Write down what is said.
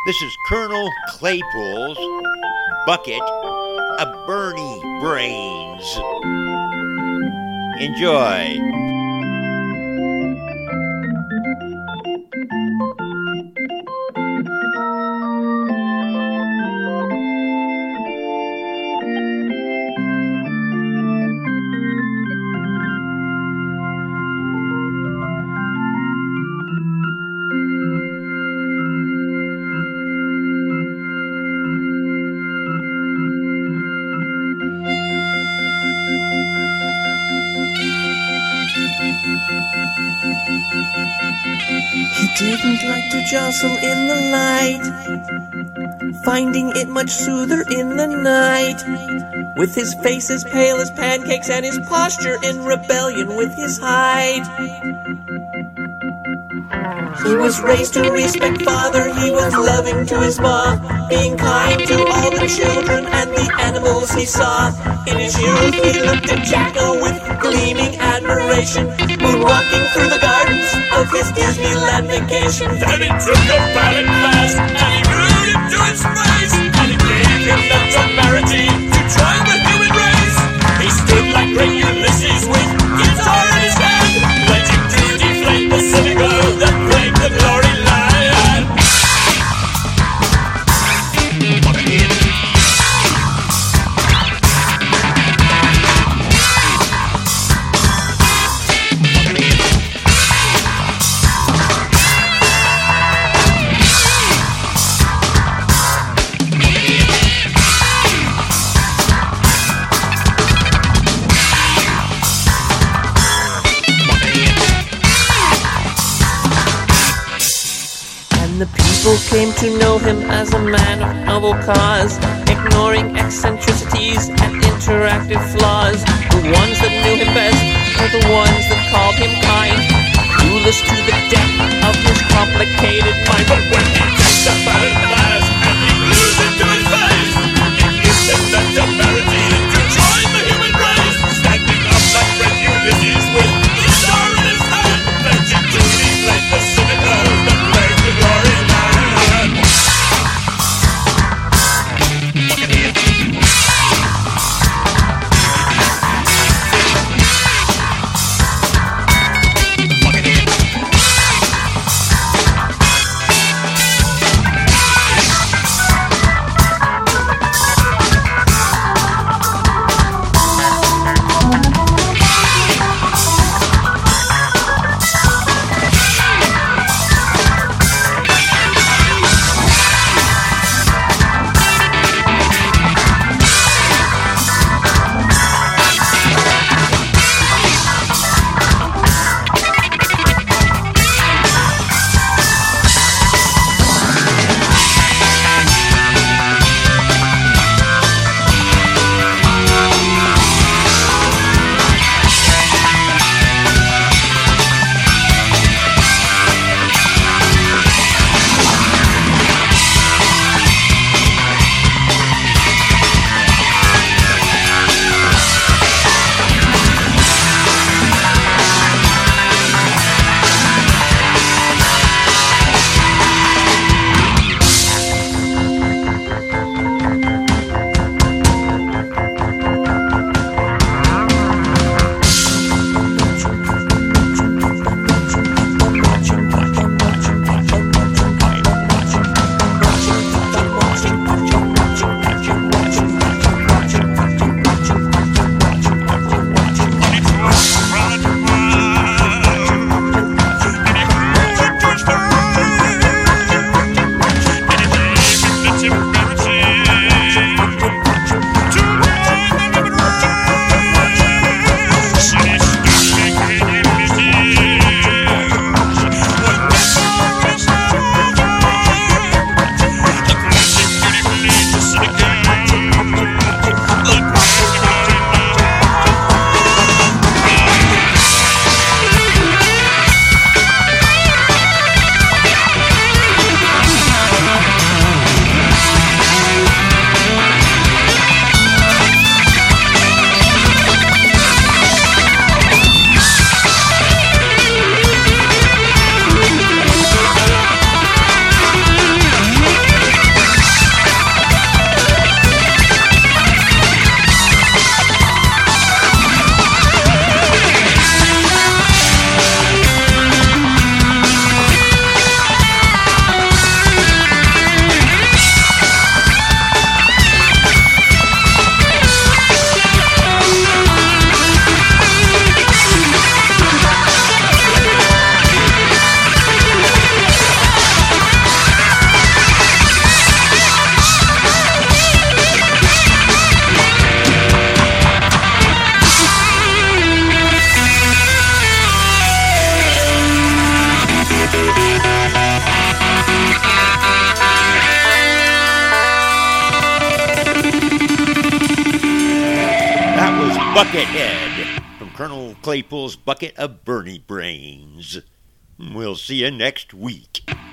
This is Colonel Claypool's Bucket of Bernie Brains. Enjoy. He didn't like to jostle in the light, finding it much soother in the night, with his face as pale as pancakes and his posture in rebellion with his hide. He was raised to respect father, he was loving to his ma, being kind to all the children and the animals he saw. In his youth he looked at Jacko with gleaming admiration, moonwalking through the gardens of his Disneyland vacation. Then he took a ballot fast, and he grew into his face, and it gave him the temerity to try the human race. He stood like great Ulysses with guitar in his hand, pledging to deflate the civic glow that plagued the glory land. The people came to know him as a man of noble cause, ignoring eccentricities and interactive flaws. The ones that knew him best were the ones that called him kind, clueless to the depth of his complicated mind. But when he takes a ballot fast and he glues it to his face, it gives him the temerity to join the human race, standing up like great Ulysses with guitar in his hand, pledging to deflate the civic glow that plagued the glory land. Buckethead from Colonel Claypool's Bucket of Bernie Brains. We'll see you next week.